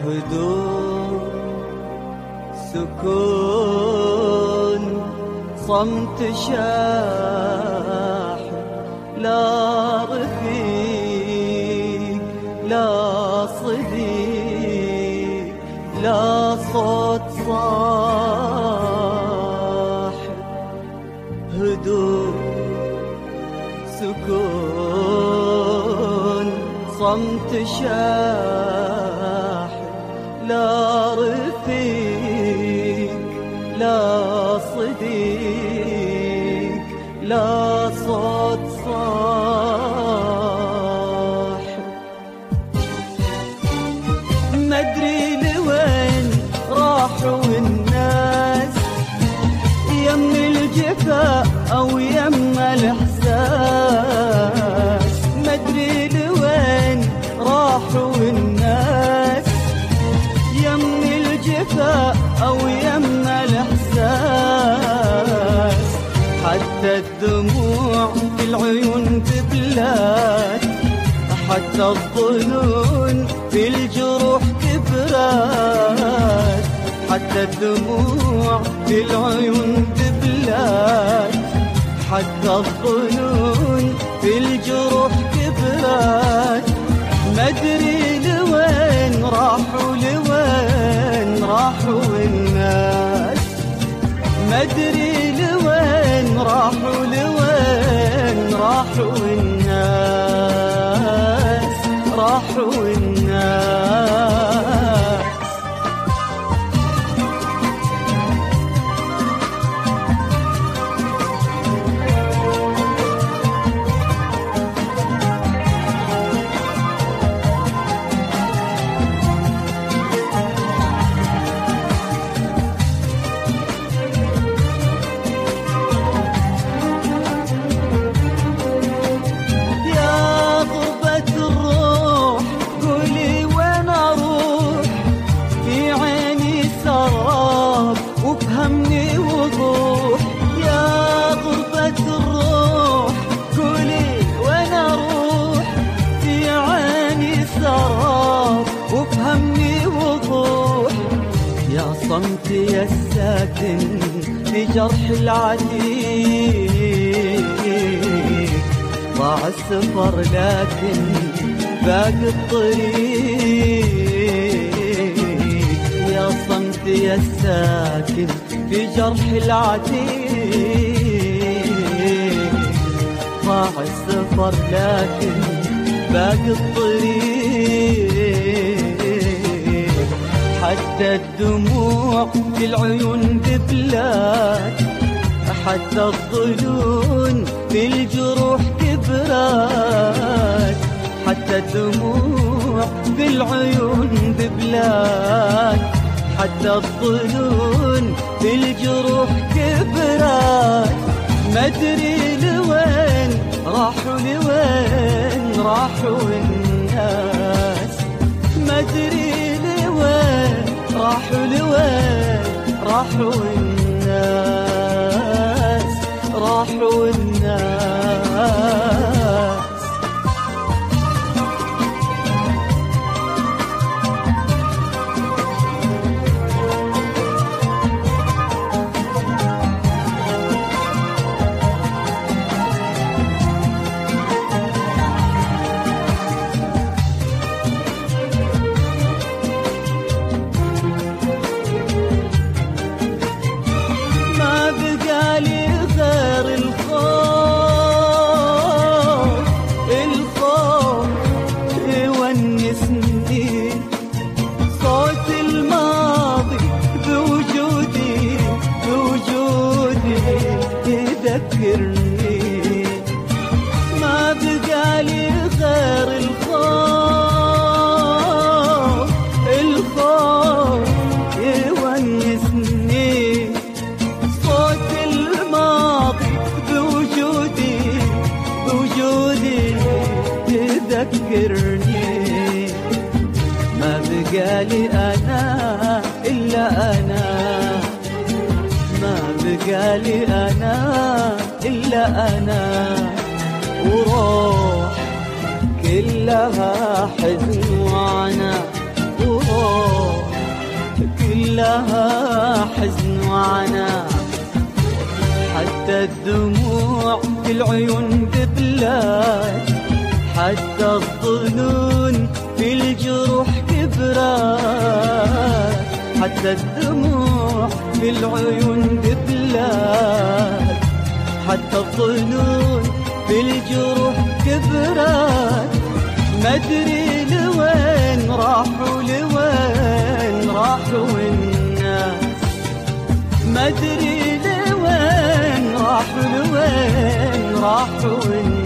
هدوء سكون صمت شاحن لا رفيق لا صديق لا صوت صاحب هدوء سكون صمت شاحن لا رفيق لا صديق لا صوت صاحب مدري لوين راحوا الناس يم الجفا أو يم الإحساس مدري لوين راحوا الناس يم الجفا أو يم الإحساس حتى الدموع في العيون تبلات حتى الظنون في الجروح كبرات حتى الدموع في العيون تبلات حتى الظنون في الجروح كبرات مدري لوين راحوا الناس مدري لوين راحوا الناس راحوا الناس وبهمني وضوح يا غربة الروح قولي وين اروح في عيني سراب وبهمني وضوح يا صمتي يا الساكن في جرح العتيق ضاع السفر لكن باقي الطريق يا صمتي يا الساكن في جرح العتيق ضاع السفر لكن باقي الطريق حتى الدموع في العيون دبلات حتى الظنون في الجروح كبرات حتى الدموع في العيون دبلات حتى الظنون في الجروح كبرات مدري لوين راحوا الناس مدري لوين راحوا الناس راحوا الناس يذكرني ما بقالي غير الخوف يونسني صوت الماضي بوجودي يذكرني ما بقالي أنا إلا أنا ما بقالي أنا إلا أنا وروح كلها حزن وعنا وروح كلها حزن وعناء، حتى الدموع في العيون دبلات، حتى الظنون في الجروح كبرات، حتى الدموع في العيون دبلات، حتى الظنون في الجروح كبرات. ما ادري لوين راحوا، لوين راحوا الناس، ما ادري لوين راحوا، لوين راحوا الناس.